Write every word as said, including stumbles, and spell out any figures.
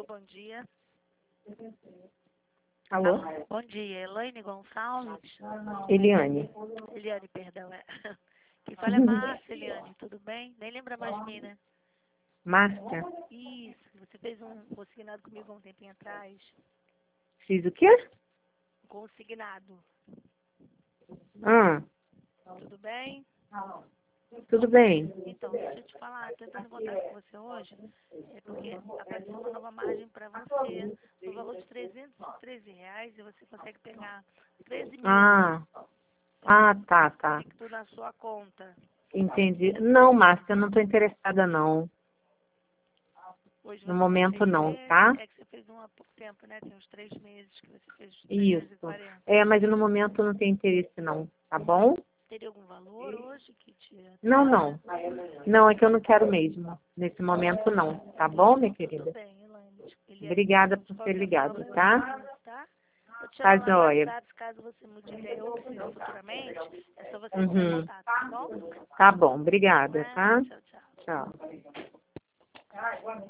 bom dia. Alô? Bom dia, Elaine Gonçalves. Eliane. Eliane, perdão. É. Quem fala é Márcia, Eliane, tudo bem? Nem lembra mais de mim, né? Márcia. Isso, você fez um consignado comigo há um tempinho atrás. Fiz o quê? Consignado. Ah, Tudo bem? tudo bem. Então, deixa eu te falar, tentando contato com você hoje, é porque apareceu uma nova margem para você, no valor de trezentos e treze reais, e você consegue pegar treze mil. Ah, ah, tá, tá. Fica tudo na sua conta. Entendi. Não, Márcia, eu não estou interessada, não. Hoje No você vai momento, não, vender, tá? é que você fez um há pouco tempo, né? Tem uns três meses que você fez trezentos e Isso. quarenta. É, mas no momento não tem interesse, não. Tá bom? Teria algum valor hoje que te Não, atende? não. Não, é que eu não quero mesmo. Nesse momento, não. Tá bom, minha querida? Tudo bem, Elaine. Eliane, Obrigada de por ter qualquer ligado, forma, eu tá? agradeço, tá? Eu te Tá chamo no joia. WhatsApp, caso você mude de ideia ou precise futuramente, é só você entrar em Uhum. contato, tá bom? Tá bom, obrigada, Nada, tá? tchau, tchau. Tchau.